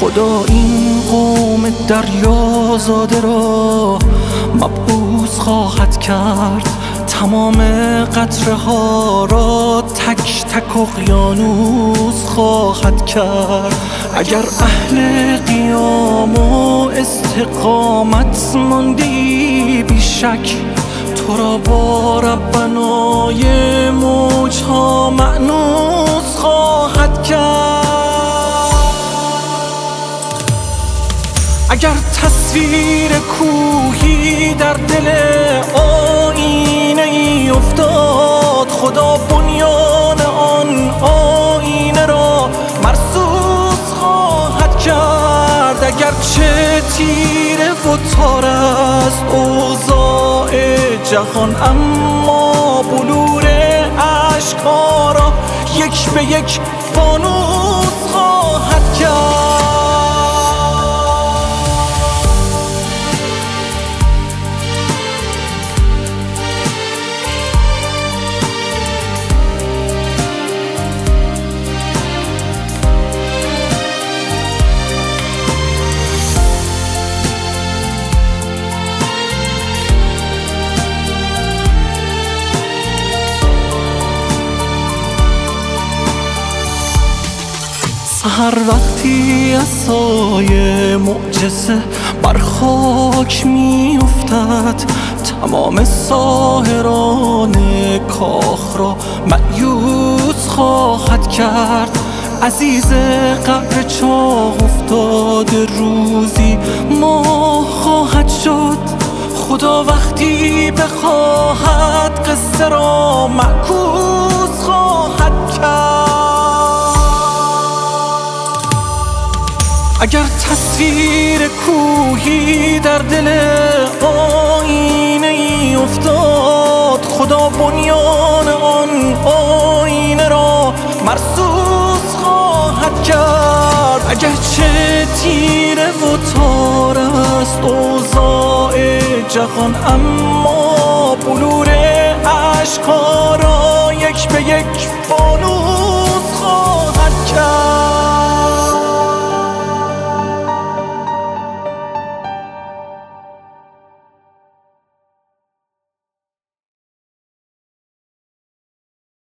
خدا این قوم دریازاده را مبعوث خواهد کرد، تمام قطره ها را تک تک اقیانوس خواهد کرد. اگر اهل قیام و استقامت ماندی بیشک تو را با ربنای موجها مأنوس خواهد کرد. اگر تصویر کوهی در دل آینه ای افتاد، خدا بنیان آن آینه را مرصوص خواهد کرد. اگر چه تیره و تار است اوضاع جهان، اما بلور اشک‌ها را یک به یک فانوس خواهد کرد. سحر وقتی عصای معجزه بر خاک می افتد، تمام ساحران کاخ را مأیوس خواهد کرد. عزیز قعر چاه افتاده روزی ماه خواهد شد، خدا وقتی بخواهد قصه را معکوس خواهد کرد. اگر تصویر کوهی در دل آینه ای افتاد، خدا بنیان آن آینه را مرصوص خواهد کرد. اگر چه تیره و تار است اوضاع جهان، اما